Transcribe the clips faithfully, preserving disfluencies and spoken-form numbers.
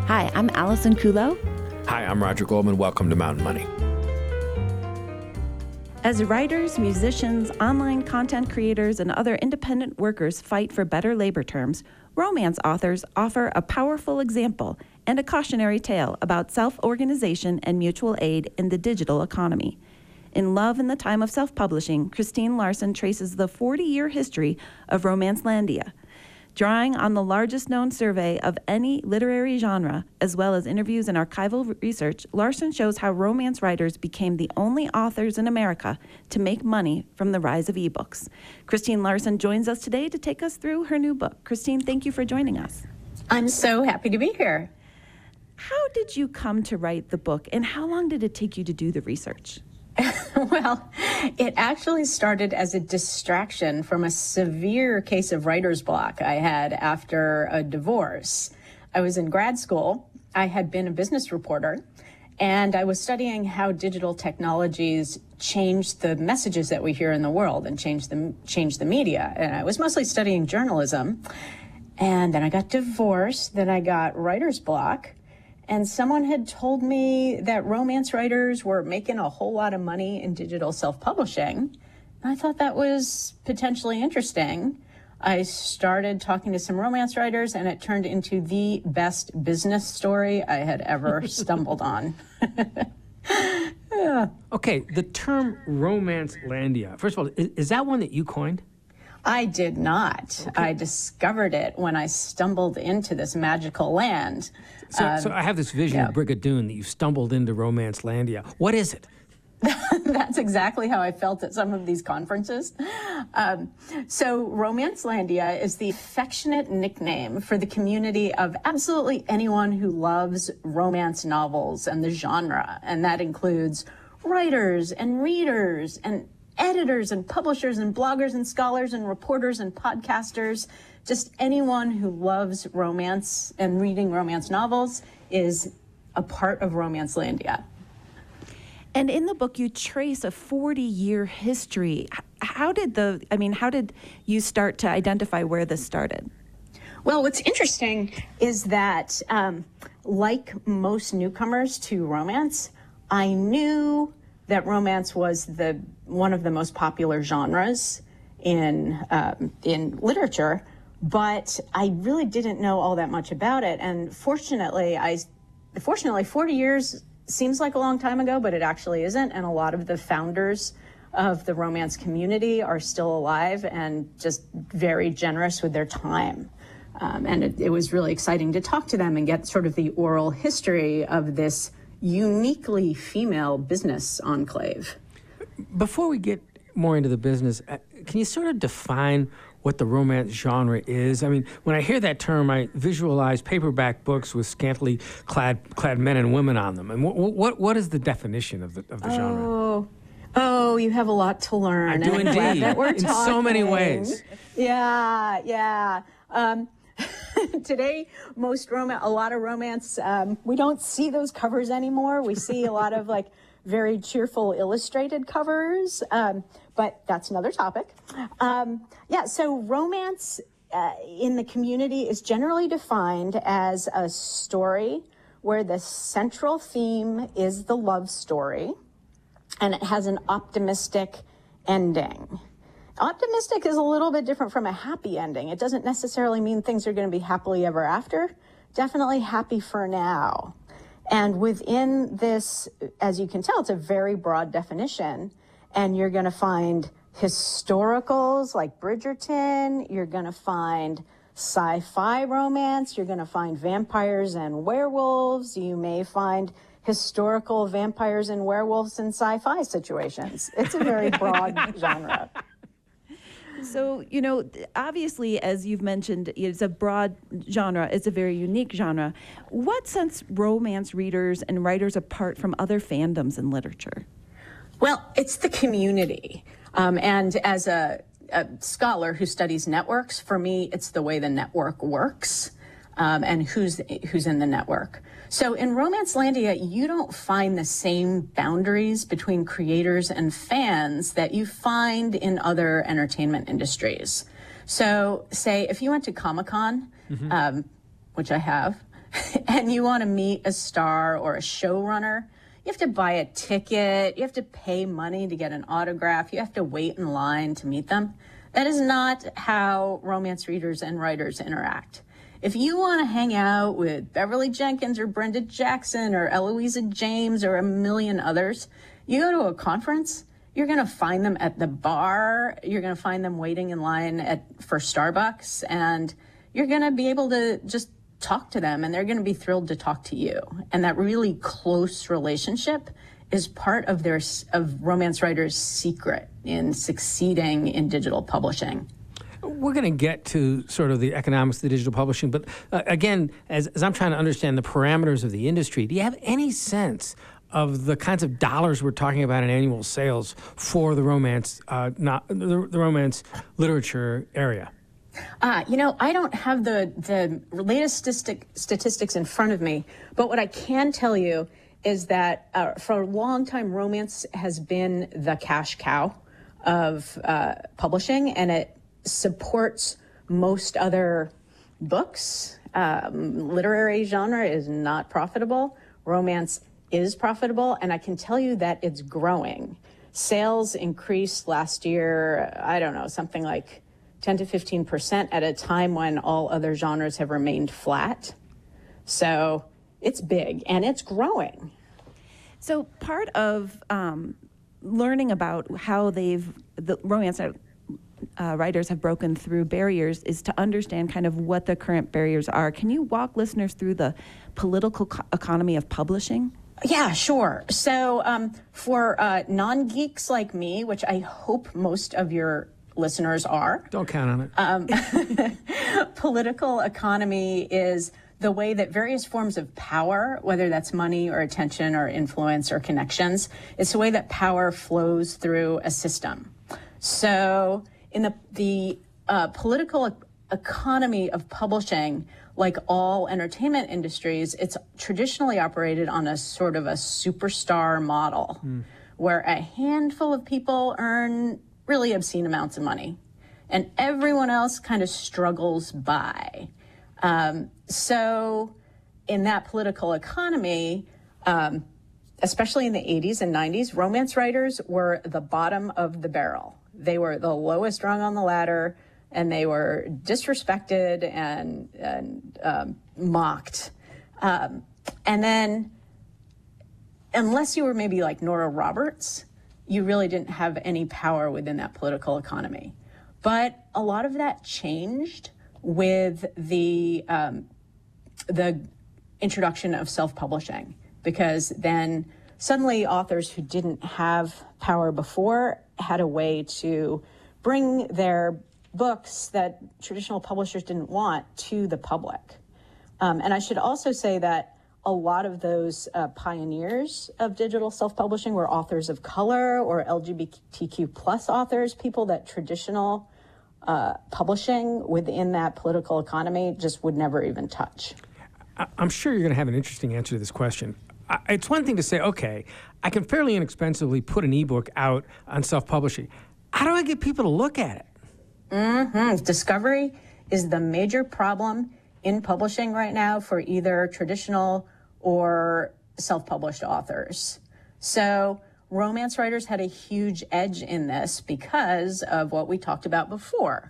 Hi, I'm Allison Kulo. Hi, I'm Roger Goldman. Welcome to Mountain Money. As writers, musicians, online content creators, and other independent workers fight for better labor terms, romance authors offer a powerful example and a cautionary tale about self-organization and mutual aid in the digital economy. In Love in the Time of Self-Publishing, Christine Larson traces the forty-year history of Romancelandia. Drawing on the largest known survey of any literary genre, as well as interviews and archival research, Larson shows how romance writers became the only authors in America to make money from the rise of ebooks. Christine Larson joins us today to take us through her new book. Christine, thank you for joining us. I'm so happy to be here. How did you come to write the book, and how long did it take you to do the research? Well, it actually started as a distraction from a severe case of writer's block I had after a divorce. I was in grad school. I had been a business reporter, and I was studying how digital technologies change the messages that we hear in the world and change the, change the media. And I was mostly studying journalism. And then I got divorced. Then I got writer's block. And someone had told me that romance writers were making a whole lot of money in digital self-publishing. I thought that was potentially interesting. I started talking to some romance writers, and it turned into the best business story I had ever stumbled on. Yeah. Okay, the term Romancelandia, first of all, is, is that one that you coined? I did not. Okay. I discovered it when I stumbled into this magical land. So, um, so I have this vision yeah. of Brigadoon that you stumbled into Romancelandia. What is it? That's exactly how I felt at some of these conferences. Um, so Romancelandia is the affectionate nickname for the community of absolutely anyone who loves romance novels and the genre. And that includes writers and readers and editors and publishers and bloggers and scholars and reporters and podcasters. Just anyone who loves romance and reading romance novels is a part of Romancelandia. And in the book, you trace a forty-year history. How did the, I mean, how did you start to identify where this started? Well, what's interesting is that, um, like most newcomers to romance, I knew that romance was the one of the most popular genres in um, in literature, but I really didn't know all that much about it. And fortunately, I fortunately forty years seems like a long time ago, but it actually isn't. And a lot of the founders of the romance community are still alive and just very generous with their time. Um, and it, it was really exciting to talk to them and get sort of the oral history of this uniquely female business enclave. Before we get more into the business, can you sort of define what the romance genre is? I mean, when I hear that term, I visualize paperback books with scantily clad clad men and women on them. And what what what is the definition of the of the oh. genre? Oh, you have a lot to learn. I do and indeed, I'm glad that we're in talking. so many ways. Yeah, yeah. Um, today, most romance, a lot of romance, um, we don't see those covers anymore. We see a lot of like very cheerful illustrated covers, um, but that's another topic. Um, yeah, so romance uh, in the community is generally defined as a story where the central theme is the love story, and it has an optimistic ending. Optimistic is a little bit different from a happy ending. It doesn't necessarily mean things are going to be happily ever after. Definitely happy for now. And within this, as you can tell, it's a very broad definition. And you're going to find historicals like Bridgerton. You're going to find sci-fi romance. You're going to find vampires and werewolves. You may find historical vampires and werewolves in sci-fi situations. It's a very broad genre. So, you know, obviously, as you've mentioned, it's a broad genre. It's a very unique genre. What sets romance readers and writers apart from other fandoms in literature? Well, it's the community. Um, and as a, a scholar who studies networks, for me, it's the way the network works. Um, and who's who's in the network. So in Romancelandia, you don't find the same boundaries between creators and fans that you find in other entertainment industries. So say if you went to Comic-Con, mm-hmm. um, which I have, and you want to meet a star or a showrunner, you have to buy a ticket, you have to pay money to get an autograph, you have to wait in line to meet them. That is not how romance readers and writers interact. If you want to hang out with Beverly Jenkins or Brenda Jackson or Eloisa James or a million others, you go to a conference, you're going to find them at the bar, you're going to find them waiting in line at for Starbucks, and you're going to be able to just talk to them, and they're going to be thrilled to talk to you. And that really close relationship is part of their of romance writers' secret in succeeding in digital publishing. We're going to get to sort of the economics of the digital publishing, but uh, again, as, as I'm trying to understand the parameters of the industry, do you have any sense of the kinds of dollars we're talking about in annual sales for the romance, uh, not the, the romance literature area? Uh, you know, I don't have the, the latest statistic, statistics in front of me, but what I can tell you is that uh, for a long time, romance has been the cash cow of uh, publishing, and it supports most other books. Um, literary genre is not profitable. Romance is profitable, and I can tell you that it's growing. Sales increased last year, I don't know, something like ten to fifteen percent at a time when all other genres have remained flat. So it's big and it's growing. So part of um, learning about how they've, the romance uh, writers have broken through barriers is to understand kind of what the current barriers are. Can you walk listeners through the political co- economy of publishing? Yeah, sure. So um, for uh, non-geeks like me, which I hope most of your listeners are. Don't count on it. Um, political economy is the way that various forms of power, whether that's money or attention or influence or connections, it's the way that power flows through a system. So in the, the uh, political e- economy of publishing, like all entertainment industries, it's traditionally operated on a sort of a superstar model mm. where a handful of people earn really obscene amounts of money and everyone else kind of struggles by. Um, so in that political economy, um, especially in the eighties and nineties, romance writers were the bottom of the barrel. They were the lowest rung on the ladder, and they were disrespected and, and um, mocked. Um, and then, unless you were maybe like Nora Roberts, you really didn't have any power within that political economy. But a lot of that changed with the um, the introduction of self-publishing, because then suddenly authors who didn't have power before had a way to bring their books that traditional publishers didn't want to the public. Um, and I should also say that a lot of those uh, pioneers of digital self-publishing were authors of color or L G B T Q plus authors, people that traditional uh, publishing within that political economy just would never even touch. I'm sure you're going to have an interesting answer to this question. It's one thing to say, okay, I can fairly inexpensively put an ebook out on self-publishing. How do I get people to look at it? Mm-hmm. Discovery is the major problem in publishing right now for either traditional or self-published authors. So romance writers had a huge edge in this because of what we talked about before.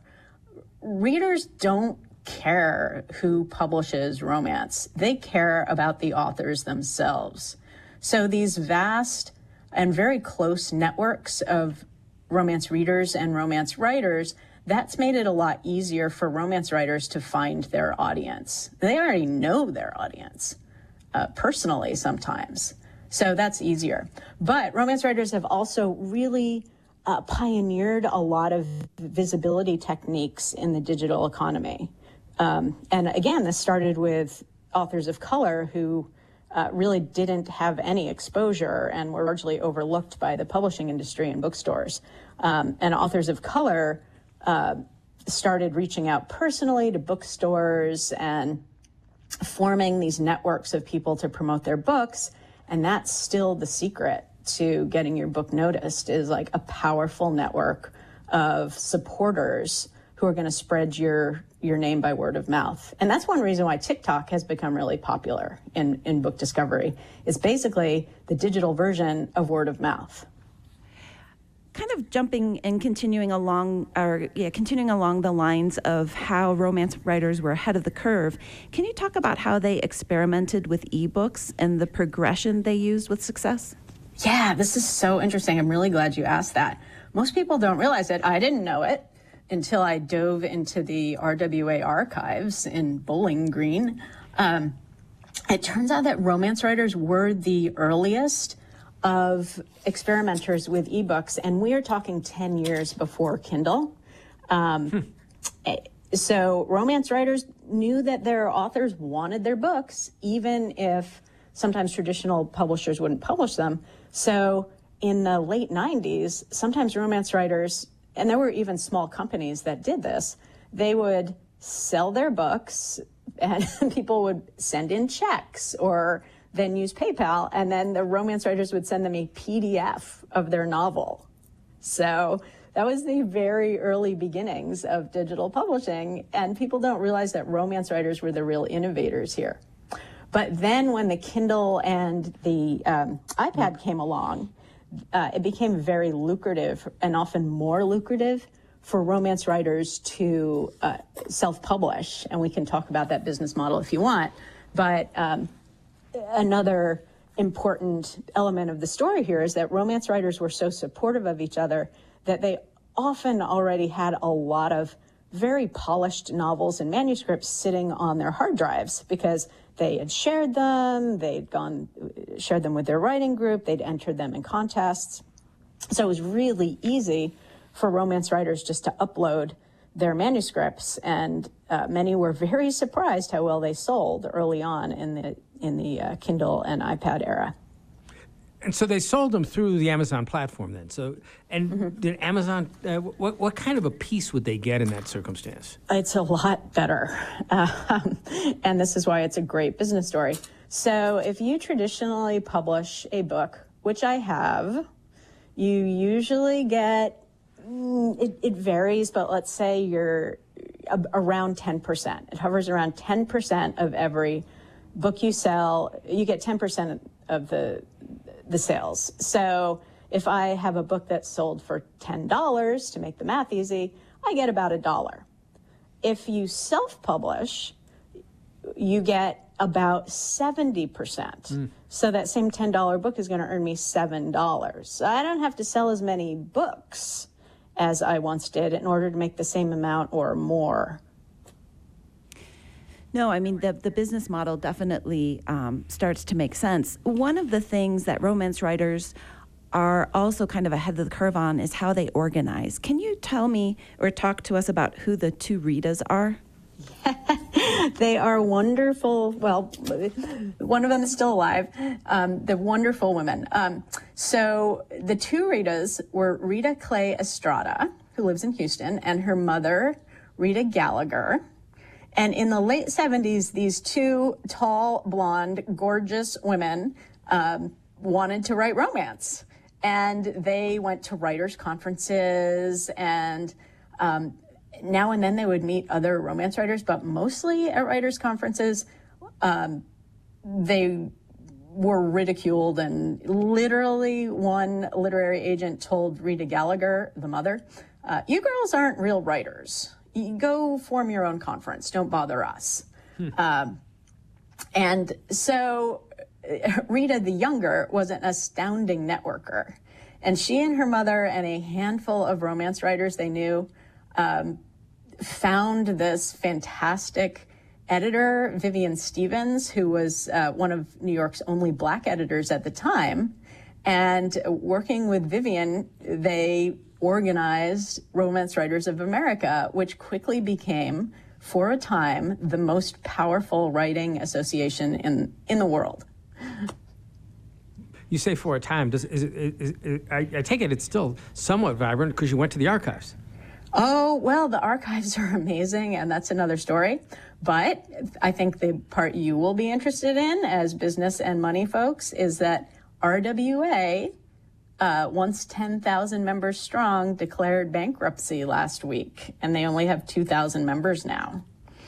Readers don't care who publishes romance. They care about the authors themselves. So these vast and very close networks of romance readers and romance writers, that's made it a lot easier for romance writers to find their audience. They already know their audience uh, personally sometimes. So that's easier. But romance writers have also really uh, pioneered a lot of visibility techniques in the digital economy. Um, and again, this started with authors of color who uh, really didn't have any exposure and were largely overlooked by the publishing industry and bookstores. Um, and authors of color uh, started reaching out personally to bookstores and forming these networks of people to promote their books. And that's still the secret to getting your book noticed, is like a powerful network of supporters who who are going to spread your your name by word of mouth. And that's one reason why TikTok has become really popular in, in book discovery. It's basically the digital version of word of mouth. Kind of jumping and continuing along, or yeah, continuing along the lines of how romance writers were ahead of the curve, can you talk about how they experimented with ebooks and the progression they used with success? Yeah, this is so interesting. I'm really glad you asked that. Most people don't realize it. I didn't know it until I dove into the R W A archives in Bowling Green. Um, it turns out that romance writers were the earliest of experimenters with ebooks, and we are talking ten years before Kindle. Um, hmm. So romance writers knew that their authors wanted their books, even if sometimes traditional publishers wouldn't publish them. So in the late nineties, sometimes romance writers, and there were even small companies that did this, they would sell their books and people would send in checks or then use PayPal, and then the romance writers would send them a P D F of their novel. So that was the very early beginnings of digital publishing, and people don't realize that romance writers were the real innovators here. But then when the Kindle and the um, iPad came along, uh, it became very lucrative, and often more lucrative, for romance writers to uh, self-publish. And we can talk about that business model if you want. But um, another important element of the story here is that romance writers were so supportive of each other that they often already had a lot of very polished novels and manuscripts sitting on their hard drives because they had shared them, they'd gone, shared them with their writing group, they'd entered them in contests. So it was really easy for romance writers just to upload their manuscripts, and uh, many were very surprised how well they sold early on in the in the uh, Kindle and iPad era. And so they sold them through the Amazon platform then. So, and mm-hmm. did Amazon, uh, what, what kind of a piece would they get in that circumstance? It's a lot better. Um, and this is why it's a great business story. So if you traditionally publish a book, which I have, you usually get, mm, it, it varies, but let's say you're around ten percent. It hovers around ten percent of every book you sell. You get ten percent of the the sales. So if I have a book that's sold for ten dollars, to make the math easy, I get about a dollar. If you self-publish, you get about seventy percent. Mm. So that same ten dollar book is going to earn me seven dollars. So I don't have to sell as many books as I once did in order to make the same amount or more. No, I mean, the, the business model definitely um, starts to make sense. One of the things that romance writers are also kind of ahead of the curve on is how they organize. Can you tell me or talk to us about who the two Ritas are? They are wonderful. Well, one of them is still alive. Um, they're wonderful women. Um, so the two Ritas were Rita Clay Estrada, who lives in Houston, and her mother, Rita Gallagher. And in the late seventies, these two tall, blonde, gorgeous women um, wanted to write romance. And they went to writers' conferences, and um, now and then they would meet other romance writers, but mostly at writers' conferences, um, they were ridiculed. And literally one literary agent told Rita Gallagher, the mother, uh, you girls aren't real writers. You go form your own conference. Don't bother us. Hmm. Um, and so Rita the younger was an astounding networker. And she and her mother and a handful of romance writers they knew um, found this fantastic editor, Vivian Stevens, who was uh, one of New York's only black editors at the time. And working with Vivian, they organized Romance Writers of America, which quickly became, for a time, the most powerful writing association in, in the world. You say for a time. Does is it, is it, I, I take it it's still somewhat vibrant because you went to the archives. Oh, well, the archives are amazing, and that's another story. But I think the part you will be interested in as business and money folks is that R W A uh, once ten thousand members strong, declared bankruptcy last week, and they only have two thousand members now.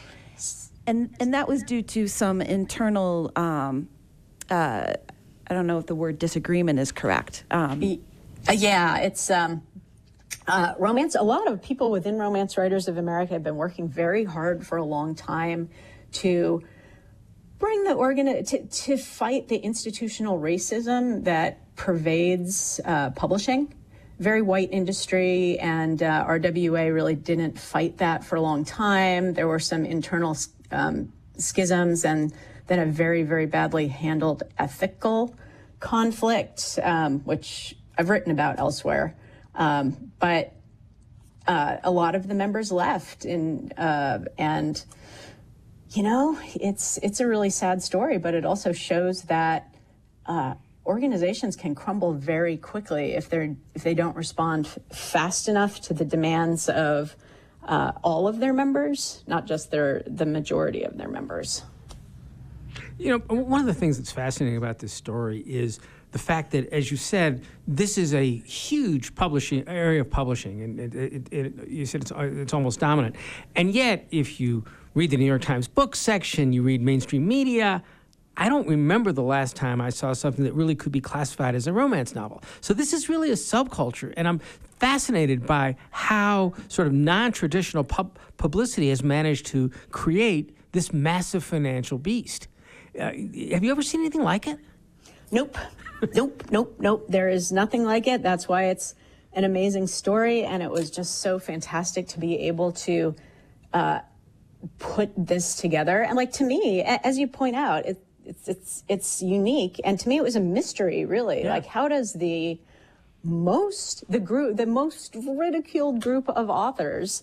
And and that was due to some internal, um, uh, I don't know if the word disagreement is correct. Um, Uh, yeah, it's um, uh, romance. A lot of people within Romance Writers of America have been working very hard for a long time to bring the organ to, to fight the institutional racism that pervades uh, publishing. Very white industry, and uh, R W A really didn't fight that for a long time. There were some internal um, schisms, and then a very, very badly handled ethical conflict, um, which I've written about elsewhere. Um, but uh, a lot of the members left, in, uh, and you know, it's it's a really sad story, but it also shows that uh, organizations can crumble very quickly if they're if they don't respond f- fast enough to the demands of uh, all of their members, not just their the majority of their members. You know, one of the things that's fascinating about this story is the fact that, as you said, this is a huge publishing area of publishing, and it, it, it, you said it's, it's almost dominant. And yet, if you read the New York Times book section, you read mainstream media, I don't remember the last time I saw something that really could be classified as a romance novel. So this is really a subculture, and I'm fascinated by how sort of non-traditional pub- publicity has managed to create this massive financial beast. Uh, have you ever seen anything like it? Nope. nope, nope, nope. There is nothing like it. That's why it's an amazing story, and it was just so fantastic to be able to uh, put this together. And like, to me, as you point out, it, it's it's it's unique, and to me, it was a mystery, really. Yeah. Like, how does the most the group, the most ridiculed group of authors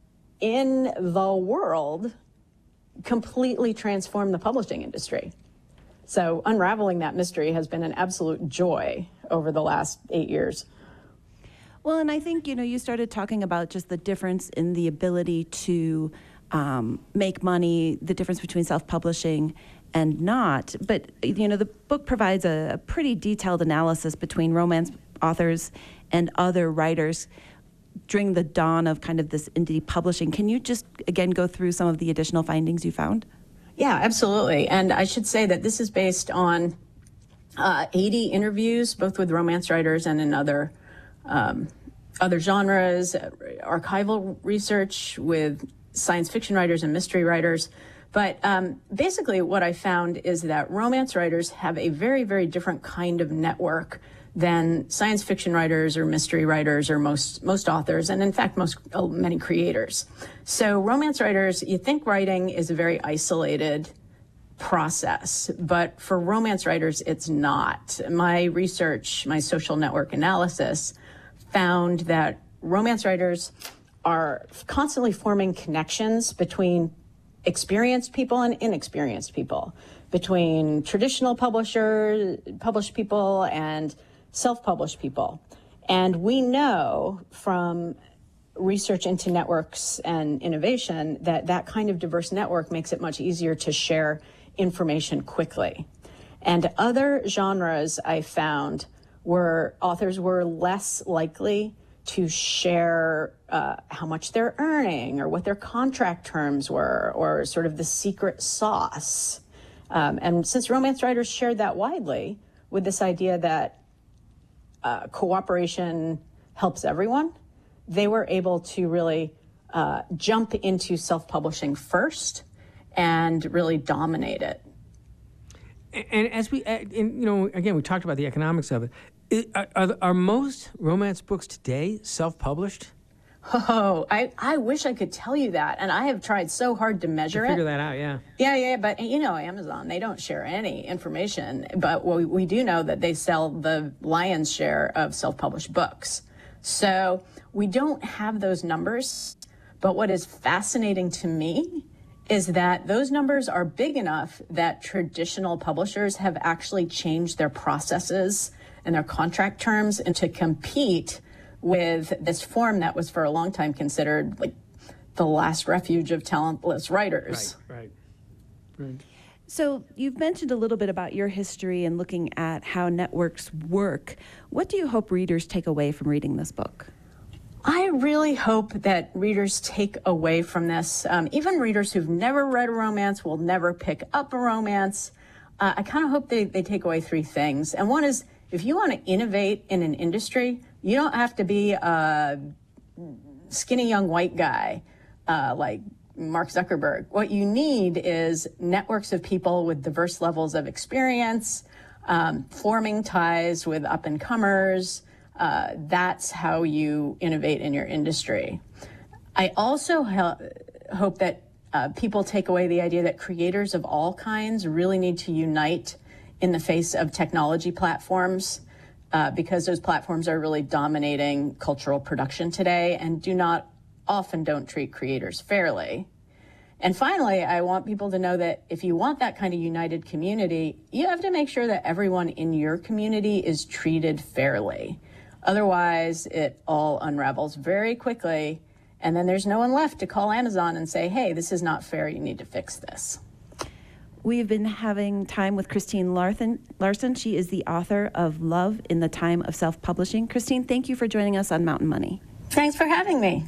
in the world completely transform the publishing industry? So unraveling that mystery has been an absolute joy over the last eight years. Well, and I think, you know, you started talking about just the difference in the ability to um, make money, the difference between self-publishing and not. But, you know, the book provides a, a pretty detailed analysis between romance authors and other writers during the dawn of kind of this indie publishing. Can you just, again, go through some of the additional findings you found? Yeah, absolutely. And I should say that this is based on uh, eighty interviews, both with romance writers and in other um, other genres, archival research with science fiction writers and mystery writers. But um, basically what I found is that romance writers have a very, very different kind of network than science fiction writers or mystery writers or most most authors, and in fact, most uh, many creators. So romance writers, you think writing is a very isolated process, but for romance writers, it's not. My research, my social network analysis, found that romance writers are constantly forming connections between experienced people and inexperienced people, between traditional publishers, published people and self-published people. And we know from research into networks and innovation that that kind of diverse network makes it much easier to share information quickly. And other genres I found were authors were less likely to share uh, how much they're earning or what their contract terms were or sort of the secret sauce. Um, and since romance writers shared that widely with this idea that Uh, cooperation helps everyone, they were able to really uh, jump into self-publishing first and really dominate it. And as we, and, you know, again, we talked about the economics of it. it are, are, are most romance books today self-published? Oh, I, I wish I could tell you that. And I have tried so hard to measure to figure it. that out, yeah. Yeah, yeah, but you know, Amazon, they don't share any information. But we, we do know that they sell the lion's share of self-published books. So we don't have those numbers. But what is fascinating to me is that those numbers are big enough that traditional publishers have actually changed their processes and their contract terms and to compete with this form that was for a long time considered like the last refuge of talentless writers. Right, right, right. So you've mentioned a little bit about your history and looking at how networks work. What do you hope readers take away from reading this book? I really hope that readers take away from this, um, even readers who've never read a romance will never pick up a romance. Uh, I kind of hope they, they take away three things. And one is, if you want to innovate in an industry, you don't have to be a skinny young white guy uh, like Mark Zuckerberg. What you need is networks of people with diverse levels of experience, um, forming ties with up-and-comers. Uh, that's how you innovate in your industry. I also he- hope that uh, people take away the idea that creators of all kinds really need to unite in the face of technology platforms, uh, because those platforms are really dominating cultural production today and do not often don't treat creators fairly. And finally, I want people to know that if you want that kind of united community, you have to make sure that everyone in your community is treated fairly. Otherwise, it all unravels very quickly, and then there's no one left to call Amazon and say, hey, this is not fair, you need to fix this. We've been having time with Christine Larson. Larson. She is the author of Love in the Time of Self-Publishing. Christine, thank you for joining us on Mountain Money. Thanks for having me.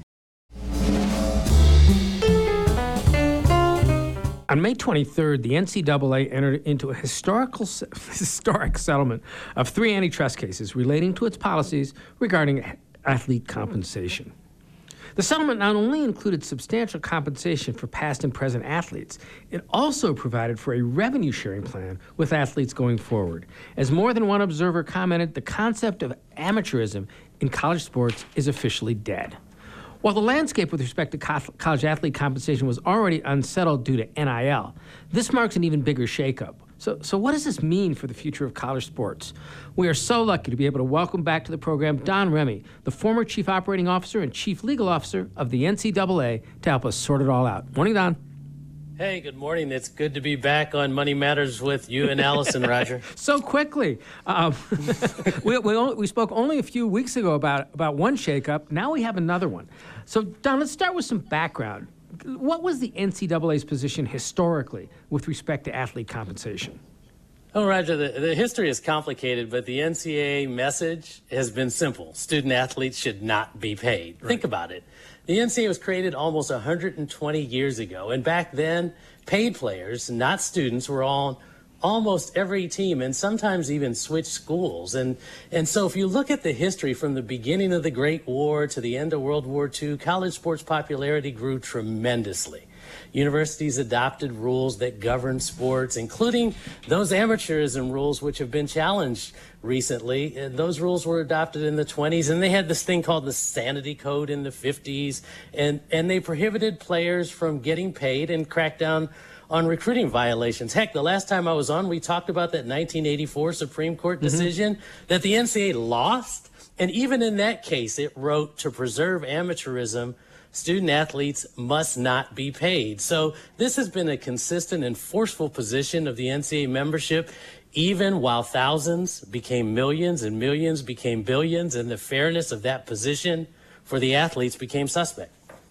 On May twenty-third, the N C double A entered into a historical, historic settlement of three antitrust cases relating to its policies regarding athlete compensation. The settlement not only included substantial compensation for past and present athletes, it also provided for a revenue-sharing plan with athletes going forward. As more than one observer commented, the concept of amateurism in college sports is officially dead. While the landscape with respect to co- college athlete compensation was already unsettled due to N I L, this marks an even bigger shakeup. So, so what does this mean for the future of college sports? We are so lucky to be able to welcome back to the program Don Remy, the former Chief Operating Officer and Chief Legal Officer of the N C double A, to help us sort it all out. Morning, Don. Hey, good morning. It's good to be back on Money Matters with you and Allison, Roger. So quickly. Um, we, we, only, we spoke only a few weeks ago about, about one shakeup. Now we have another one. So, Don, let's start with some background. What was the N C double A's position historically with respect to athlete compensation? Oh, Roger, the, the history is complicated, but the N C double A message has been simple. Student athletes should not be paid. Right. Think about it. The N C double A was created almost one hundred twenty years ago, and back then, paid players, not students, were on almost every team and sometimes even switched schools. And, and so if you look at the history from the beginning of the Great War to the end of World War Two, college sports popularity grew tremendously. Universities adopted rules that govern sports, including those amateurism rules which have been challenged recently. And those rules were adopted in the twenties, and they had this thing called the Sanity Code in the fifties, and, and they prohibited players from getting paid and cracked down on recruiting violations. Heck, the last time I was on, we talked about that nineteen eighty-four Supreme Court decision mm-hmm. that the N C double A lost, and even in that case, it wrote to preserve amateurism, student athletes must not be paid. So this has been a consistent and forceful position of the N C double A membership, even while thousands became millions and millions became billions, and the fairness of that position for the athletes became suspect.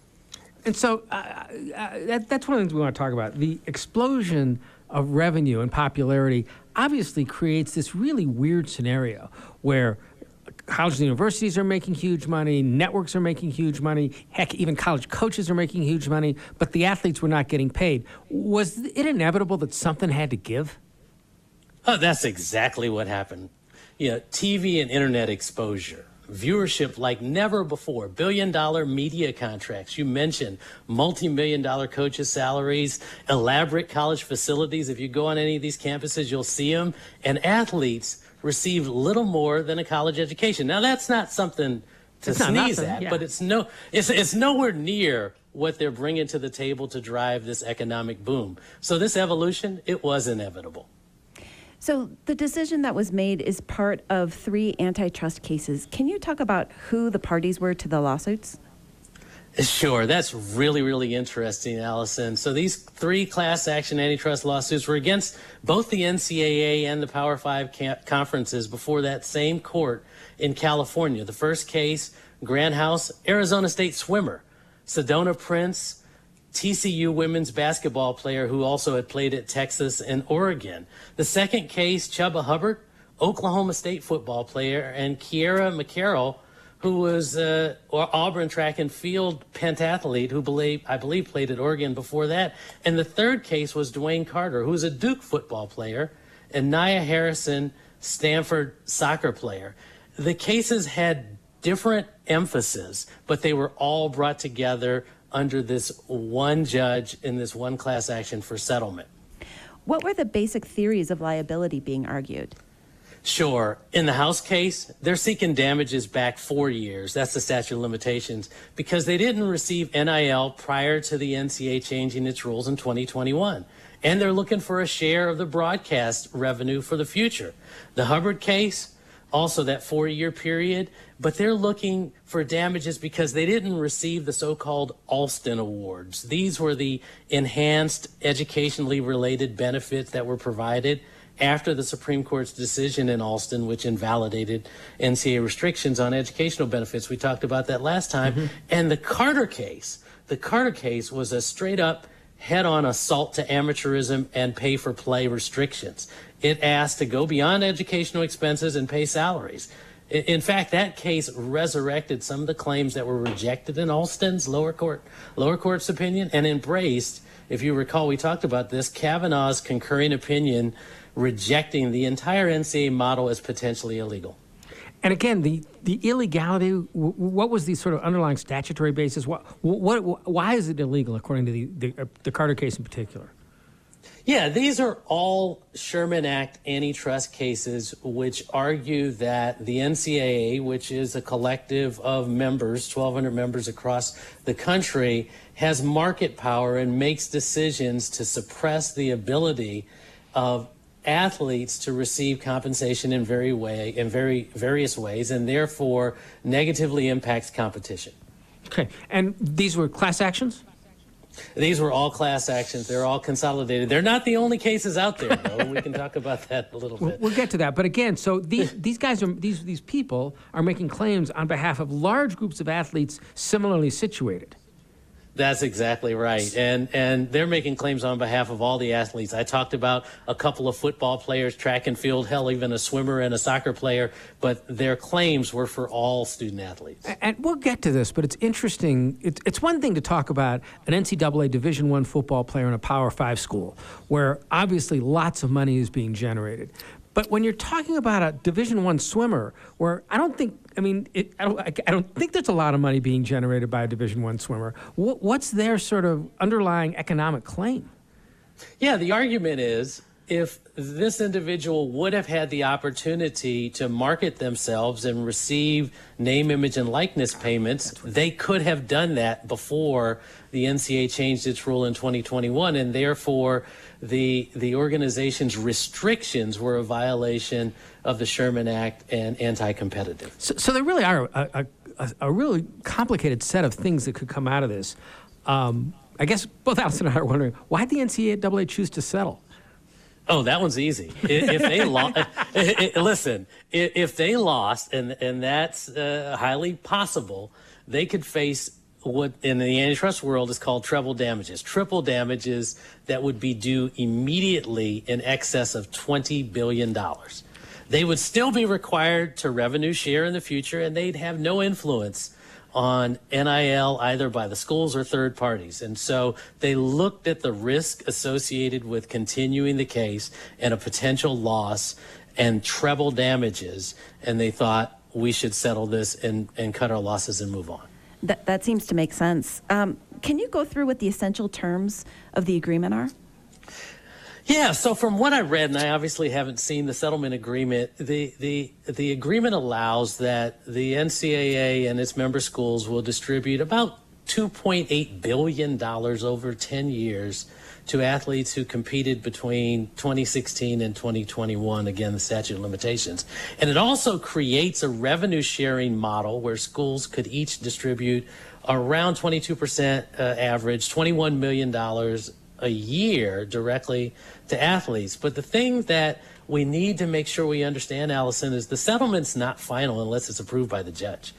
And so uh, uh, that, that's one of the things we want to talk about. The explosion of revenue and popularity obviously creates this really weird scenario where colleges and universities are making huge money, networks are making huge money, heck, even college coaches are making huge money, but the athletes were not getting paid. Was it inevitable that something had to give? Oh, that's exactly what happened. You know, T V and internet exposure, viewership like never before, billion dollar media contracts. You mentioned multi-million dollar coaches' salaries, elaborate college facilities. If you go on any of these campuses, you'll see them. And athletes receive little more than a college education. Now, that's not something to it's sneeze nothing, at, yeah. but it's no, it's it's nowhere near what they're bringing to the table to drive this economic boom. So this evolution, it was inevitable. So the decision that was made is part of three antitrust cases. Can you talk about who the parties were to the lawsuits? Sure. That's really, really interesting, Allison. So these three class action antitrust lawsuits were against both the N C double A and the Power Five conferences before that same court in California. The first case, Grant House, Arizona State swimmer, Sedona Prince, T C U women's basketball player who also had played at Texas and Oregon. The second case, Chuba Hubbard, Oklahoma State football player, and Kiera McCarroll, who was uh, Auburn track and field pentathlete, who believe, I believe played at Oregon before that. And the third case was Dwayne Carter, who was a Duke football player, and Nia Harrison, Stanford soccer player. The cases had different emphasis, but they were all brought together under this one judge in this one class action for settlement. What were the basic theories of liability being argued? Sure. In the House case, they're seeking damages back four years. That's the statute of limitations, because they didn't receive N I L prior to the N C A A changing its rules in twenty twenty-one. And they're looking for a share of the broadcast revenue for the future. The Hubbard case, also that four-year period, but they're looking for damages because they didn't receive the so-called Alston Awards. These were the enhanced educationally related benefits that were provided after the Supreme Court's decision in Alston, which invalidated N C A A restrictions on educational benefits. We talked about that last time. Mm-hmm. And the Carter case, the Carter case was a straight-up head-on assault to amateurism and pay-for-play restrictions. It asked to go beyond educational expenses and pay salaries. In fact, that case resurrected some of the claims that were rejected in Alston's lower court, lower court's opinion, and embraced, if you recall, we talked about this, Kavanaugh's concurring opinion rejecting the entire N C A A model as potentially illegal. And again, the, the illegality, what was the sort of underlying statutory basis? What, what, why is it illegal, according to the, the, uh, the Carter case in particular? Yeah, these are all Sherman Act antitrust cases which argue that the N C A A, which is a collective of members, twelve hundred members across the country, has market power and makes decisions to suppress the ability of athletes to receive compensation in very way in very various ways, and therefore negatively impacts competition. Okay, and these were class actions? These were all class actions. They're all consolidated. They're not the only cases out there, though. We can talk about that a little bit. We'll get to that. But again, so these these guys are these these people are making claims on behalf of large groups of athletes similarly situated. That's exactly right. And and they're making claims on behalf of all the athletes. I talked about a couple of football players, track and field, hell, even a swimmer and a soccer player, but their claims were for all student athletes. And we'll get to this, but it's interesting. It's, it's one thing to talk about an N C double A Division One football player in a Power Five school, where obviously lots of money is being generated. But when you're talking about a Division One swimmer, where I don't think, I mean, it, I don't, I don't think there's a lot of money being generated by a Division One swimmer. What, what's their sort of underlying economic claim? Yeah, the argument is if this individual would have had the opportunity to market themselves and receive name, image, and likeness payments, they could have done that before the N C A A changed its rule in twenty twenty-one, and therefore the the organization's restrictions were a violation of the Sherman Act and anti-competitive. So, so there really are a, a, a really complicated set of things that could come out of this. Um, I guess both Allison and I are wondering, why did the N C double A choose to settle? Oh, that one's easy. If they lost, listen, if they lost, and and that's uh, highly possible, they could face what in the antitrust world is called treble damages, triple damages that would be due immediately in excess of twenty billion dollars. They would still be required to revenue share in the future, and they'd have no influence on N I L either by the schools or third parties. And so they looked at the risk associated with continuing the case and a potential loss and treble damages, and they thought we should settle this and, and cut our losses and move on. That, that seems to make sense. Um, can you go through what the essential terms of the agreement are? Yeah, so from what I read, and I obviously haven't seen the settlement agreement, the, the, the agreement allows that the N C A A and its member schools will distribute about two point eight billion dollars over ten years to athletes who competed between twenty sixteen and twenty twenty-one, again, the statute of limitations. And it also creates a revenue sharing model where schools could each distribute around twenty-two percent uh, average, twenty-one million dollars a year directly to athletes. But the thing that we need to make sure we understand, Allison, is the settlement's not final unless it's approved by the judge.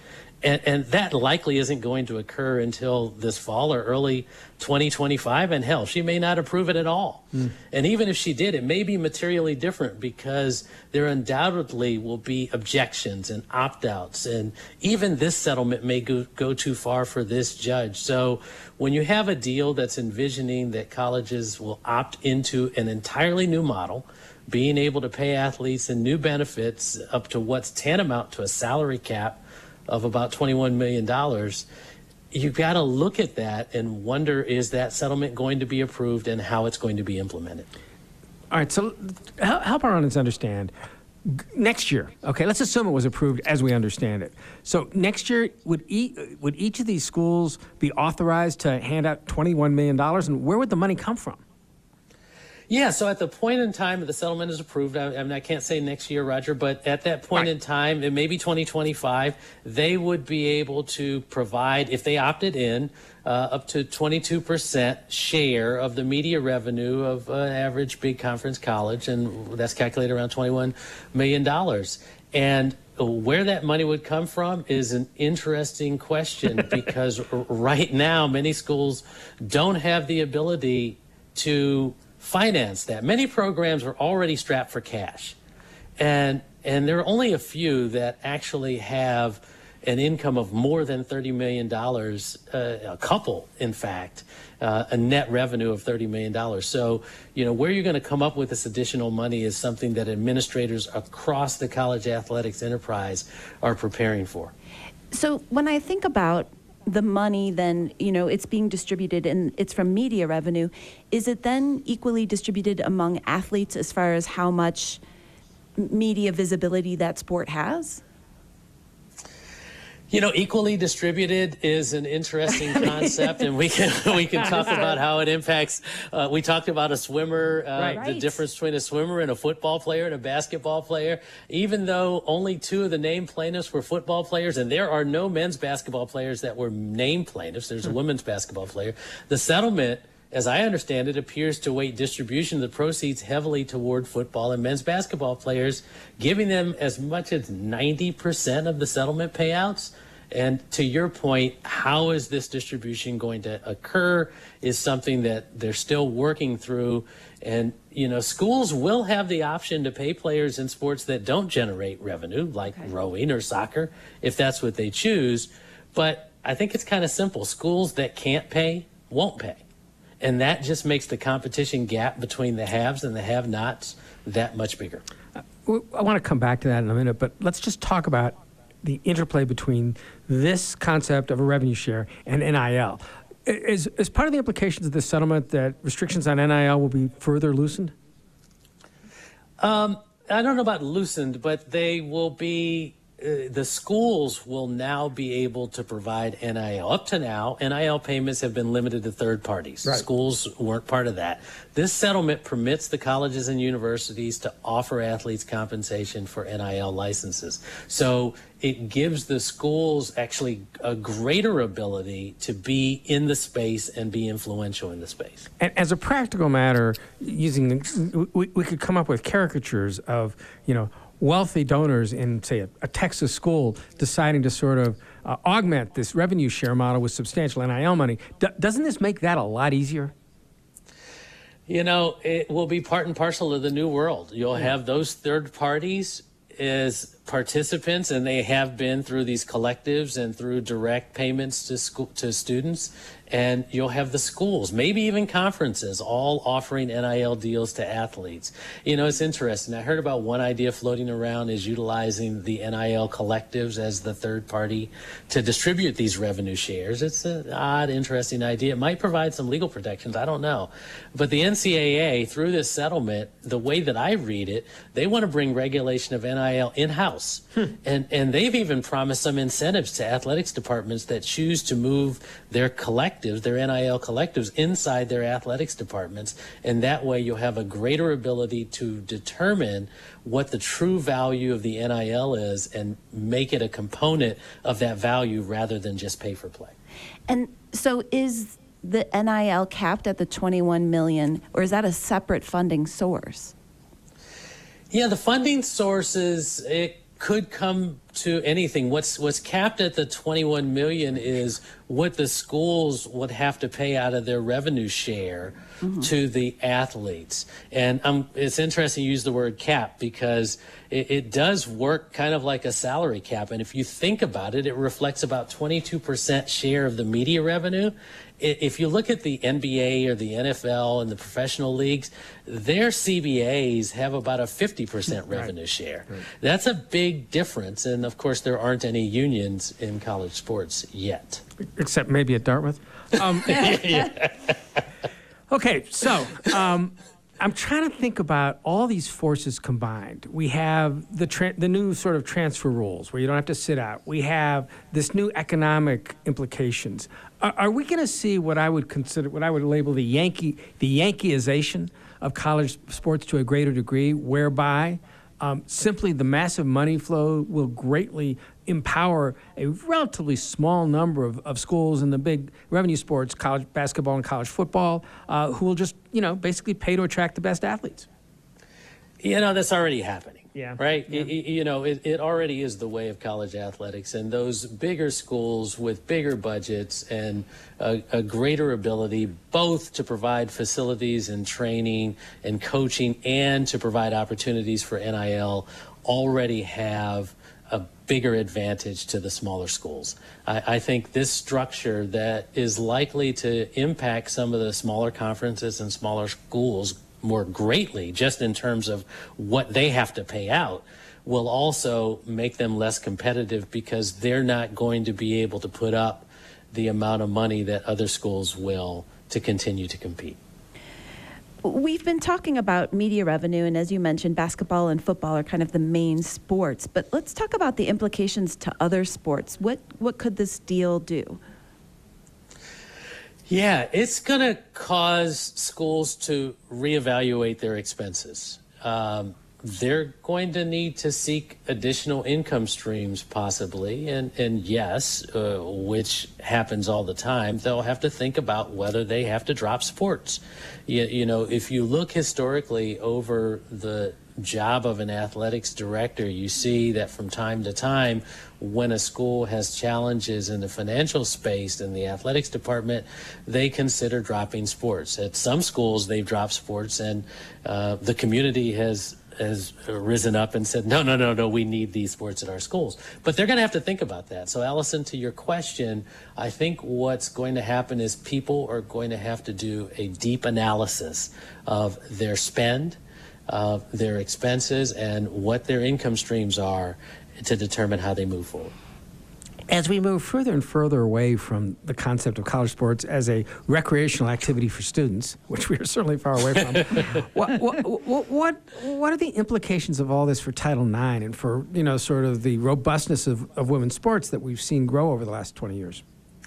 And, and that likely isn't going to occur until this fall or early twenty twenty-five. And hell, she may not approve it at all. Mm. And even if she did, it may be materially different because there undoubtedly will be objections and opt-outs. And even this settlement may go, go too far for this judge. So when you have a deal that's envisioning that colleges will opt into an entirely new model, being able to pay athletes and new benefits up to what's tantamount to a salary cap of about twenty-one million dollars, you've got to look at that and wonder, is that settlement going to be approved and how it's going to be implemented? All right, so help our audience understand. Next year, okay, let's assume it was approved as we understand it. So next year, would, e- would each of these schools be authorized to hand out twenty-one million dollars, and where would the money come from? Yeah, so at the point in time that the settlement is approved, I, I mean, I can't say next year, Roger, but at that point right. in time, it may be twenty twenty-five, they would be able to provide, if they opted in, uh, up to twenty-two percent share of the media revenue of an uh, average big conference college, and that's calculated around twenty-one million dollars. And where that money would come from is an interesting question because right now, many schools don't have the ability to finance that. Many programs are already strapped for cash, and and there are only a few that actually have an income of more than thirty million dollars, uh, a couple, in fact, uh, a net revenue of thirty million dollars. So, you know, where you're going to come up with this additional money is something that administrators across the college athletics enterprise are preparing for. So when I think about the money, then, you know, it's being distributed and it's from media revenue. Is it then equally distributed among athletes as far as how much media visibility that sport has? You know, equally distributed is an interesting concept, and we can we can talk about how it impacts. Uh, we talked about a swimmer, uh, right. the difference between a swimmer and a football player and a basketball player. Even though only two of the named plaintiffs were football players, and there are no men's basketball players that were named plaintiffs, there's a women's basketball player. The settlement, as I understand it, appears to weight distribution of the proceeds heavily toward football and men's basketball players, giving them as much as ninety percent of the settlement payouts. And to your point, how is this distribution going to occur is something that they're still working through. And, you know, schools will have the option to pay players in sports that don't generate revenue, like okay. rowing or soccer, if that's what they choose. But I think it's kind of simple. Schools that can't pay won't pay. And that just makes the competition gap between the haves and the have-nots that much bigger. I want to come back to that in a minute, but let's just talk about the interplay between this concept of a revenue share and N I L. Is, is part of the implications of this settlement that restrictions on N I L will be further loosened? Um, I don't know about loosened, but they will be, uh, the schools will now be able to provide N I L. Up to now, N I L payments have been limited to third parties. Right. Schools weren't part of that. This settlement permits the colleges and universities to offer athletes compensation for N I L licenses. So it gives the schools actually a greater ability to be in the space and be influential in the space. And as a practical matter, using we, we could come up with caricatures of, you know, wealthy donors in, say, a, a Texas school deciding to sort of uh, augment this revenue share model with substantial N I L money. D- doesn't this make that a lot easier? You know, it will be part and parcel of the new world. You'll have those third parties as participants, and they have been through these collectives and through direct payments to school, to students. And you'll have the schools, maybe even conferences, all offering N I L deals to athletes. You know, it's interesting. I heard about one idea floating around is utilizing the N I L collectives as the third party to distribute these revenue shares. It's an odd, interesting idea. It might provide some legal protections. I don't know. But the N C double A, through this settlement, the way that I read it, they want to bring regulation of N I L in-house. Hmm. And, and they've even promised some incentives to athletics departments that choose to move their collectives, their N I L collectives, inside their athletics departments. And that way you'll have a greater ability to determine what the true value of the N I L is and make it a component of that value rather than just pay for play. And so is the N I L capped at the twenty-one million dollars, or is that a separate funding source? Yeah, the funding sources, it could come to anything. What's what's capped at the twenty-one million is what the schools would have to pay out of their revenue share mm-hmm. to the athletes. And um, it's interesting you use the word cap because it, it does work kind of like a salary cap. And if you think about it, it reflects about twenty-two percent share of the media revenue. If you look at the N B A or the N F L and the professional leagues, their C B As have about a fifty percent revenue right. share. Right. That's a big difference. And of course, there aren't any unions in college sports yet. Except maybe at Dartmouth. Um, okay, so um, I'm trying to think about all these forces combined. We have the tra- the new sort of transfer rules where you don't have to sit out. We have this new economic implications. Are, are we going to see what I would consider, what I would label the Yankee, the Yankeeization of college sports to a greater degree, whereby um, simply the massive money flow will greatly empower a relatively small number of, of schools in the big revenue sports, college basketball and college football, uh, who will just, you know, basically pay to attract the best athletes? You know, that's already happening. Yeah. Right? Yeah. It, you know, it, it already is the way of college athletics. And those bigger schools with bigger budgets and a, a greater ability both to provide facilities and training and coaching and to provide opportunities for N I L already have a bigger advantage to the smaller schools. I, I think this structure that is likely to impact some of the smaller conferences and smaller schools more greatly, just in terms of what they have to pay out, will also make them less competitive because they're not going to be able to put up the amount of money that other schools will to continue to compete. We've been talking about media revenue, and as you mentioned, basketball and football are kind of the main sports. But let's talk about the implications to other sports. What what could this deal do? Yeah, it's going to cause schools to reevaluate their expenses. Um, they're going to need to seek additional income streams possibly, and, and yes, uh, which happens all the time, they'll have to think about whether they have to drop sports. You, you know, if you look historically over the job of an athletics director, you see that from time to time, when a school has challenges in the financial space in the athletics department, they consider dropping sports. At some schools, they've dropped sports, and uh, the community has has risen up and said, no, no, no, no, we need these sports at our schools. But they're going to have to think about that. So, Allison, to your question, I think what's going to happen is people are going to have to do a deep analysis of their spend, uh, their expenses, and what their income streams are to determine how they move forward. As we move further and further away from the concept of college sports as a recreational activity for students, which we are certainly far away from, what, what, what, what, what are the implications of all this for Title nine and for, you know, sort of the robustness of, of women's sports that we've seen grow over the last twenty years?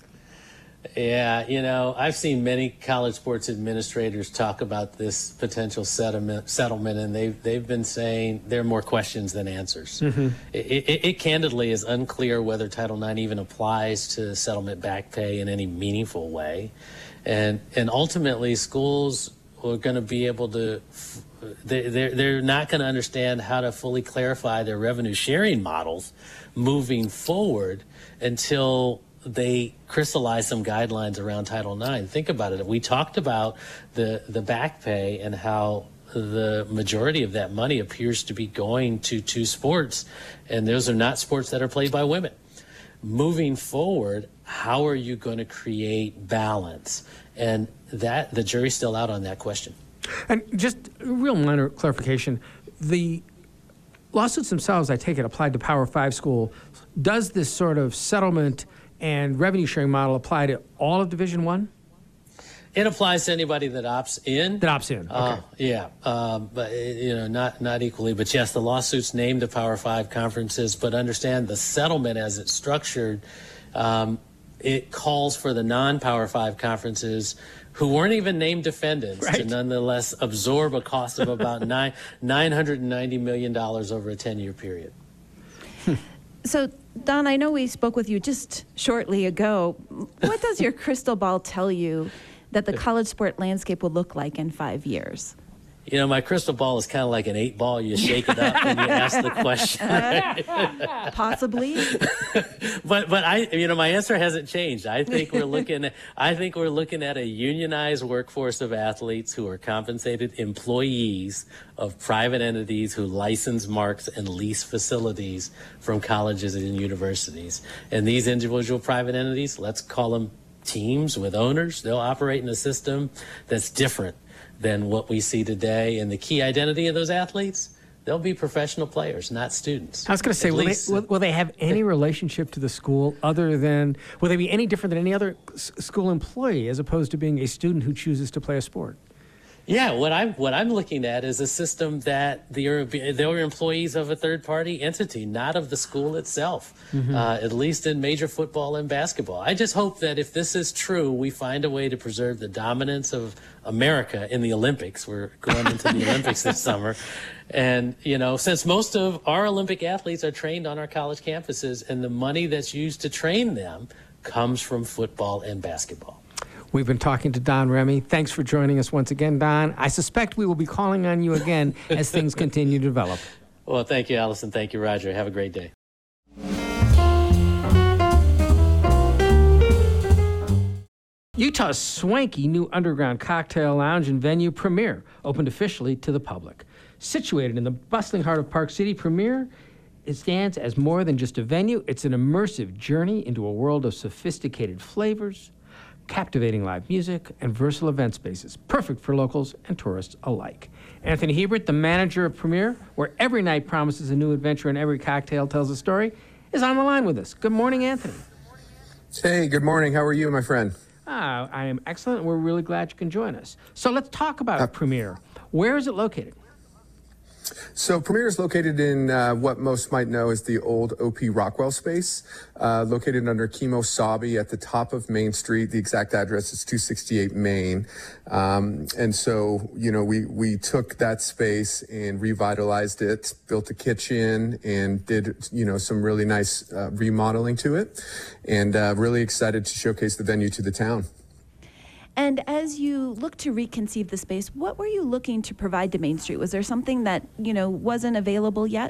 Yeah, you know, I've seen many college sports administrators talk about this potential settlement, settlement, and they've they've been saying there are more questions than answers. Mm-hmm. It, it, it candidly is unclear whether Title nine even applies to settlement back pay in any meaningful way, and and ultimately schools are going to be able to. They they're, they're not going to understand how to fully clarify their revenue sharing models moving forward until they crystallize some guidelines around Title nine. Think about it. We talked about the, the back pay and how the majority of that money appears to be going to two sports, and those are not sports that are played by women. Moving forward, how are you going to create balance? And that the jury's still out on that question. And just a real minor clarification, the lawsuits themselves, I take it, applied to Power Five school. Does this sort of settlement and revenue sharing model apply to all of Division One? It applies to anybody that opts in. That opts in. Okay. Uh, yeah, um, but you know, not not equally. But yes, the lawsuits named the Power Five conferences. But understand the settlement as it's structured. Um, it calls for the non-Power Five conferences who weren't even named defendants right. to nonetheless absorb a cost of about nine nine hundred and ninety million dollars over a ten-year period. So, Don, I know we spoke with you just shortly ago. What does your crystal ball tell you that the college sport landscape will look like in five years? You know, my crystal ball is kind of like an eight ball. You shake it up and you ask the question. Right? Possibly. but but I you know my answer hasn't changed. I think we're looking at I think we're looking at a unionized workforce of athletes who are compensated employees of private entities who license marks and lease facilities from colleges and universities. And these individual private entities, let's call them teams with owners, they'll operate in a system that's different than what we see today. And the key identity of those athletes, they'll be professional players, not students. I was going to say, will they, will, will they have any relationship to the school other than, will they be any different than any other s- school employee as opposed to being a student who chooses to play a sport? Yeah, what I'm what I'm looking at is a system that the they're employees of a third party entity, not of the school itself. Mm-hmm. Uh, at least in major football and basketball. I just hope that if this is true, we find a way to preserve the dominance of America in the Olympics. We're going into the Olympics this summer, and you know, since most of our Olympic athletes are trained on our college campuses, and the money that's used to train them comes from football and basketball. We've been talking to Don Remy. Thanks for joining us once again, Don. I suspect we will be calling on you again as things continue to develop. Well, thank you, Allison. Thank you, Roger. Have a great day. Utah's swanky new underground cocktail lounge and venue, Premier, opened officially to the public. Situated in the bustling heart of Park City, Premier it stands as more than just a venue. It's an immersive journey into a world of sophisticated flavors, captivating live music, and versatile event spaces, perfect for locals and tourists alike. Anthony Hebert, the manager of Premier, where every night promises a new adventure and every cocktail tells a story, is on the line with us. Good morning, Anthony. Hey, good morning. How are you, my friend? Ah, I am excellent. We're really glad you can join us. So let's talk about uh, Premier. Where is it located? So Premier is located in uh, what most might know as the old O P Rockwell space, uh, located under Kimo Sabi at the top of Main Street. The exact address is two sixty-eight Main. Um, and so, you know, we, we took that space and revitalized it, built a kitchen, and did, you know, some really nice uh, remodeling to it. And uh, really excited to showcase the venue to the town. And as you look to reconceive the space, what were you looking to provide to Main Street? Was there something that, you know, wasn't available yet?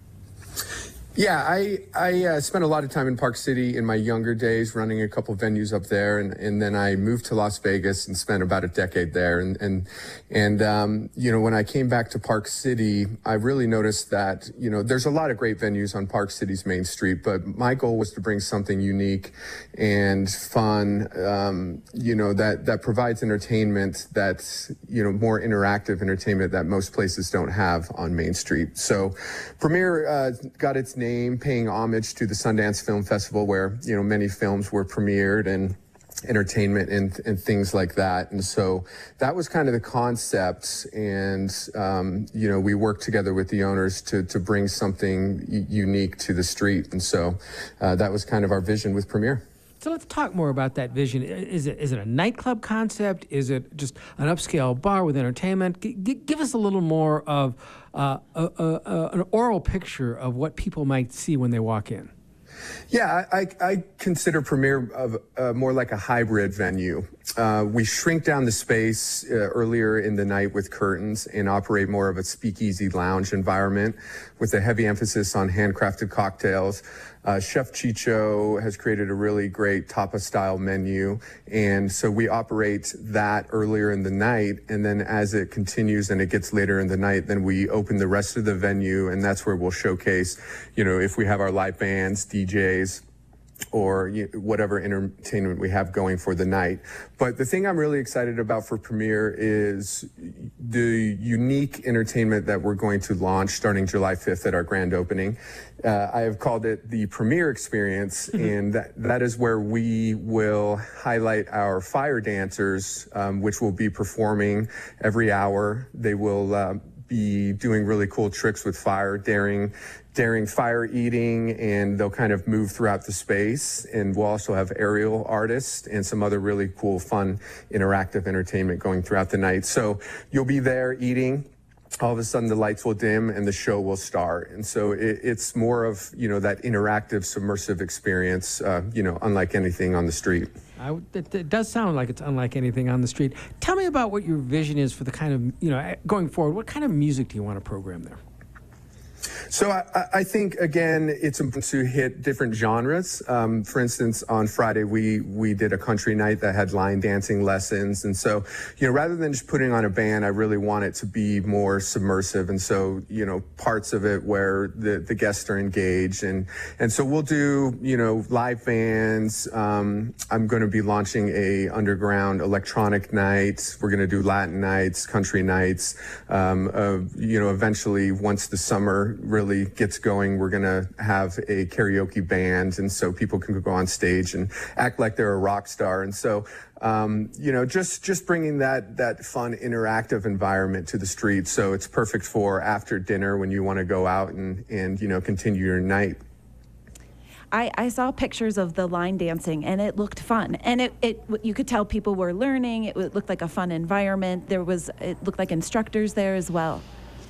Yeah, I I uh, spent a lot of time in Park City in my younger days, running a couple venues up there, and, and then I moved to Las Vegas and spent about a decade there. And and and um, you know, when I came back to Park City, I really noticed that you know there's a lot of great venues on Park City's Main Street, but my goal was to bring something unique and fun, um, you know, that that provides entertainment that's you know more interactive entertainment that most places don't have on Main Street. So, Premier uh, got its name paying homage to the Sundance Film Festival, where you know many films were premiered and entertainment and, and things like that. And so that was kind of the concept. And um, you know we worked together with the owners to to bring something y- unique to the street. And so uh, that was kind of our vision with Premier. So let's talk more about that vision. Is it is it a nightclub concept? Is it just an upscale bar with entertainment? G- g- give us a little more of uh, a, a, a, an oral picture of what people might see when they walk in. Yeah, I, I consider Premier of, uh, more like a hybrid venue. Uh, we shrink down the space uh, earlier in the night with curtains and operate more of a speakeasy lounge environment with a heavy emphasis on handcrafted cocktails. Uh, Chef Chicho has created a really great tapa-style menu, and so we operate that earlier in the night, and then as it continues and it gets later in the night, then we open the rest of the venue, and that's where we'll showcase, you know, if we have our live bands, D Js, or you know, whatever entertainment we have going for the night. But the thing I'm really excited about for Premier is the unique entertainment that we're going to launch starting July fifth at our grand opening. Uh, I have called it the Premier Experience, and that, that is where we will highlight our fire dancers, um, which will be performing every hour. They will uh, be doing really cool tricks with fire, daring daring fire eating, and they'll kind of move throughout the space. And we'll also have aerial artists and some other really cool, fun, interactive entertainment going throughout the night. So you'll be there eating. All of a sudden the lights will dim and the show will start. And so it, it's more of, you know, that interactive, submersive experience, uh, you know, unlike anything on the street. I, it, it does sound like it's unlike anything on the street. Tell me about what your vision is for the kind of, you know, going forward. What kind of music do you want to program there? So I, I think, again, it's important to hit different genres. Um, for instance, on Friday, we, we did a country night that had line dancing lessons. And so, you know, rather than just putting on a band, I really want it to be more submersive. And so, you know, parts of it where the, the guests are engaged. And, and so we'll do, you know, live bands. Um, I'm going to be launching a underground electronic night. We're going to do Latin nights, country nights. Um, uh, you know, eventually, once the summer really gets going, we're going to have a karaoke band, and so people can go on stage and act like they're a rock star. And so, um, you know, just just bringing that that fun, interactive environment to the street. So it's perfect for after dinner when you want to go out and and you know continue your night. I, I saw pictures of the line dancing, and it looked fun. And it, it you could tell people were learning. It looked like a fun environment. There was it looked like instructors there as well.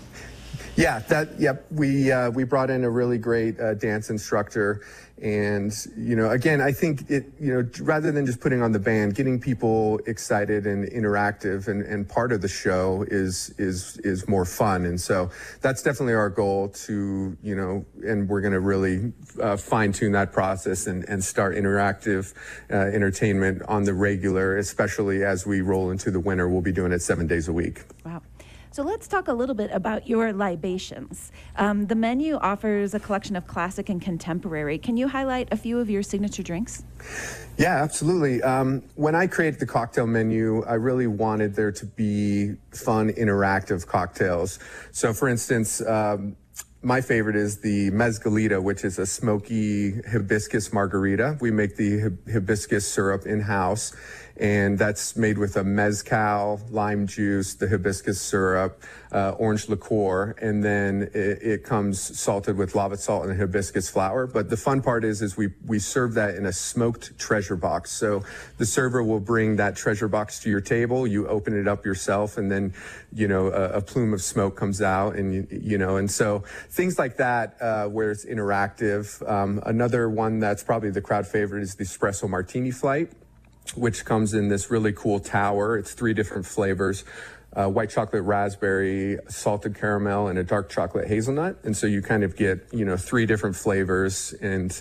Yeah, that, yep. We, uh, we brought in a really great uh, dance instructor. And, you know, again, I think it, you know, rather than just putting on the band, getting people excited and interactive and, and part of the show is, is, is more fun. And so that's definitely our goal to, you know, and we're going to really uh, fine tune that process and, and start interactive uh, entertainment on the regular, especially as we roll into the winter. We'll be doing it seven days a week. Wow. So let's talk a little bit about your libations. Um, the menu offers a collection of classic and contemporary. Can you highlight a few of your signature drinks? Yeah, absolutely. Um, when I created the cocktail menu, I really wanted there to be fun, interactive cocktails. So, for instance, um, my favorite is the Mezcalita, which is a smoky hibiscus margarita. We make the hibiscus syrup in-house, and that's made with a mezcal, lime juice, the hibiscus syrup, uh, orange liqueur, and then it, it comes salted with lava salt and hibiscus flower. But the fun part is, is we, we serve that in a smoked treasure box. So the server will bring that treasure box to your table, you open it up yourself, and then, you know, a, a plume of smoke comes out, and, you, you know, and so things like that, uh, where it's interactive. Um, another one that's probably the crowd favorite is the espresso martini flight, which comes in this really cool tower. It's three different flavors, uh, white chocolate raspberry, salted caramel, and a dark chocolate hazelnut. And so you kind of get, you know, three different flavors. And,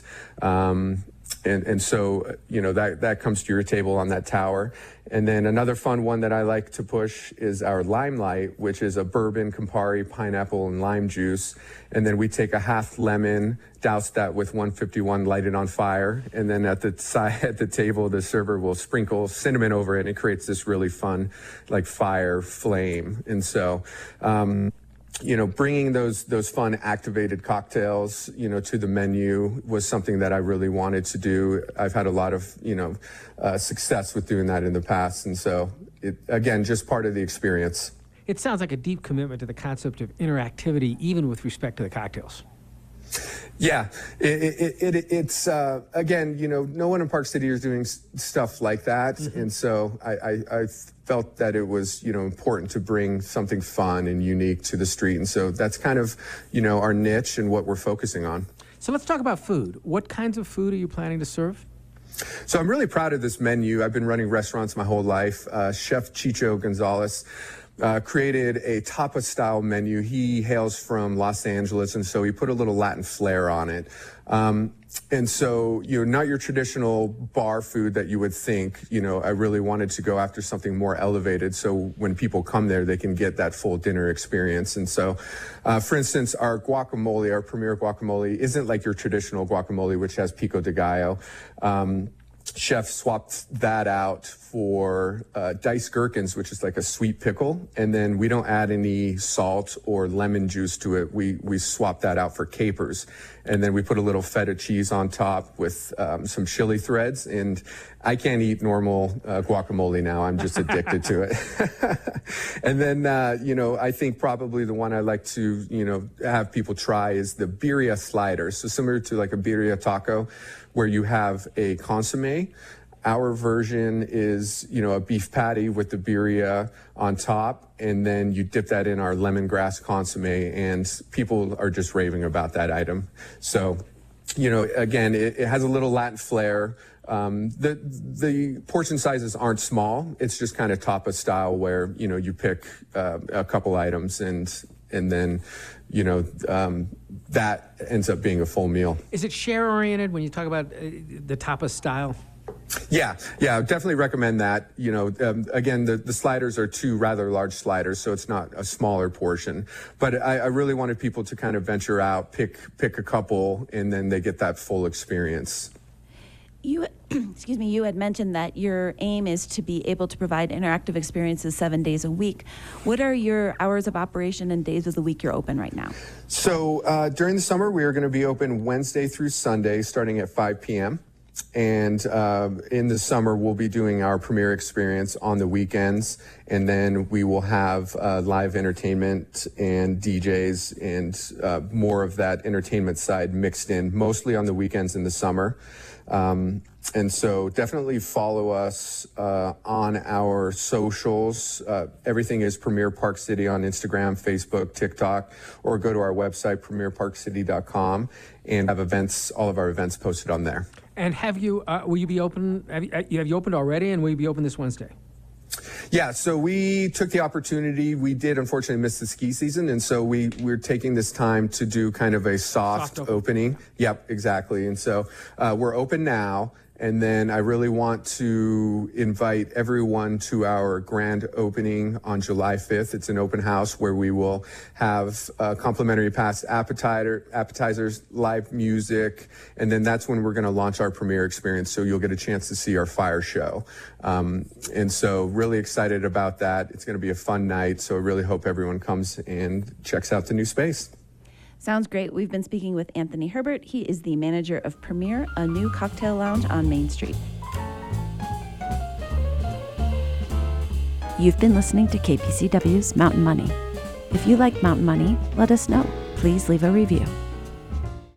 um, and, and so, you know, that, that comes to your table on that tower. And then another fun one that I like to push is our Limelight, which is a bourbon, Campari, pineapple, and lime juice. And then we take a half lemon, douse that with one fifty-one, light it on fire. And then at the side, at the table, the server will sprinkle cinnamon over it, and it creates this really fun, like, fire flame. And so, um, you know, bringing those those fun activated cocktails, you know, to the menu was something that I really wanted to do. I've had a lot of, you know, uh, success with doing that in the past. And so, it, again, just part of the experience. It sounds like a deep commitment to the concept of interactivity, even with respect to the cocktails. Yeah, it, it, it, it's, uh, again, you know, no one in Park City is doing s- stuff like that. Mm-hmm. And so I, I, I felt that it was, you know, important to bring something fun and unique to the street. And so that's kind of, you know, our niche and what we're focusing on. So let's talk about food. What kinds of food are you planning to serve? So I'm really proud of this menu. I've been running restaurants my whole life. Uh, Chef Chicho Gonzalez Uh, created a tapas-style menu. He hails from Los Angeles, and so he put a little Latin flair on it. Um, and so, you know, not your traditional bar food that you would think. You know, I really wanted to go after something more elevated, so when people come there, they can get that full dinner experience. And so, uh, for instance, our guacamole, our premier guacamole, isn't like your traditional guacamole, which has pico de gallo. Um, Chef swapped that out for uh, diced gherkins, which is like a sweet pickle, and then we don't add any salt or lemon juice to it. We we swap that out for capers, and then we put a little feta cheese on top with um, some chili threads. And I can't eat normal uh, guacamole now. I'm just addicted to it. And then uh, you know, I think probably the one I like to you know have people try is the birria slider. So similar to like a birria taco, where you have a consomme. Our version is, you know, a beef patty with the birria on top, and then you dip that in our lemongrass consomme, and people are just raving about that item. So, you know, again, it, it has a little Latin flair, Um, the the portion sizes aren't small. It's just kind of tapa style where, you know, you pick uh, a couple items and and then, you know, um, that ends up being a full meal. Is it share oriented when you talk about uh, the tapas style? Yeah, yeah, definitely recommend that. You know, um, again, the, the sliders are two rather large sliders, so it's not a smaller portion. But I, I really wanted people to kind of venture out, pick pick a couple, and then they get that full experience. You, excuse me, you had mentioned that your aim is to be able to provide interactive experiences seven days a week. What are your hours of operation and days of the week you're open right now? So uh, during the summer, we are going to be open Wednesday through Sunday, starting at five p.m. And uh, in the summer, we'll be doing our premiere experience on the weekends. And then we will have uh, live entertainment and D Js and uh, more of that entertainment side mixed in, mostly on the weekends in the summer. Um, and so definitely follow us uh, on our socials. Uh, everything is Premier Park City on Instagram, Facebook, TikTok, or go to our website, premier park city dot com, and have events, all of our events posted on there. And have you, uh, will you be open, have you, have you opened already, and will you be open this Wednesday? Yeah, so we took the opportunity. We did unfortunately miss the ski season, and so we, we're taking this time to do kind of a soft, Soft open. opening. Yep, exactly. And so uh, we're open now. And then I really want to invite everyone to our grand opening on July fifth. It's an open house where we will have uh, complimentary past appetizer, appetizers, live music, and then that's when we're going to launch our premiere experience. So you'll get a chance to see our fire show. Um, and so really excited about that. It's going to be a fun night. So I really hope everyone comes and checks out the new space. Sounds great. We've been speaking with Anthony Herbert. He is the manager of Premier, a new cocktail lounge on Main Street. You've been listening to K P C W's Mountain Money. If you like Mountain Money, let us know. Please leave a review.